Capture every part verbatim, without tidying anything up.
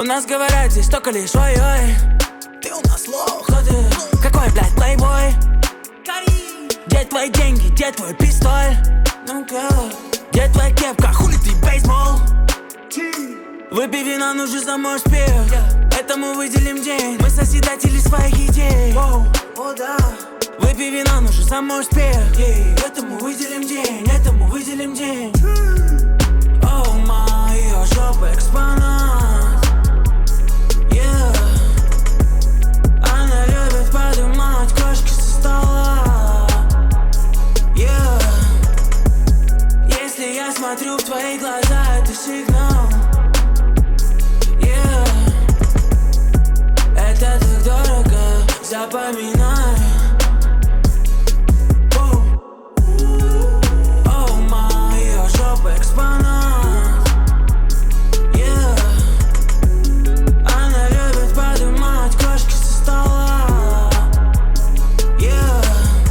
У нас говорят здесь только лишь ой-ой. Ты у нас лох, кто ты? Какой, блядь, плейбой? Где твои деньги, где твой пистоль? Ну-ка, где твоя кепка, хули ты бейсбол? Выпей вина, ну же за мой успех. Этому выделим день, мы созидатели своих идей. О да. Выпей вина, ну же за мой успех. Этому выделим день, этому выделим день. О, моя жопа экспонат. Yeah. Она любит поднимать крошки со стола. Yeah. Если я смотрю в твои глаза, это сигнал. Yeah. Это так дорого, запоминай. О, моя жопа экспонат. Yeah. Она любит поднимать крошки со стола. Yeah.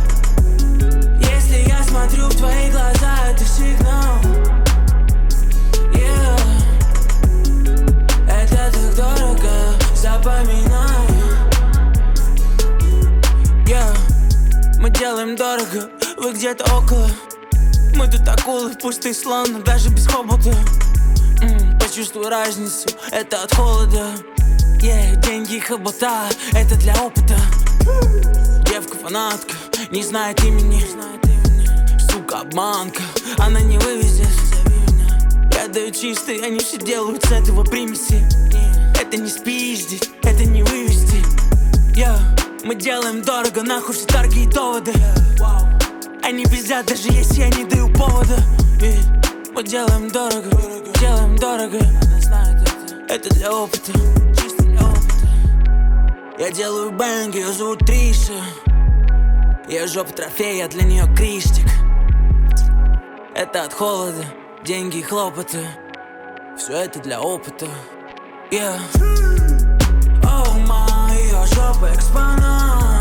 Если я смотрю в твои глаза, это сигнал. Yeah. Это так дорого, запоминай. Yeah. Мы делаем дорого, вы где-то около. Мы тут акулы, пустый слон, но даже без хобота. М-м, Почувствуй разницу, это от холода. Yeah, деньги и хобота, это для опыта. Девка-фанатка, не знает имени. Сука, обманка, она не вывезет. Я даю чистый, они все делают с этого примеси. Это не спиздить, это не вывести. Yeah. Мы делаем дорого, нахуй все торги и доводы. Они пиздят, даже если я не даю повода. Ведь мы делаем дорого, делаем дорого. Это для опыта, чисто для опыта. Я делаю бэнг, ее зовут Триша. Ее жопа трофей, я для нее крестик. Это от холода, деньги и хлопоты. Все это для опыта. Yeah. О, моя жопа экспонат.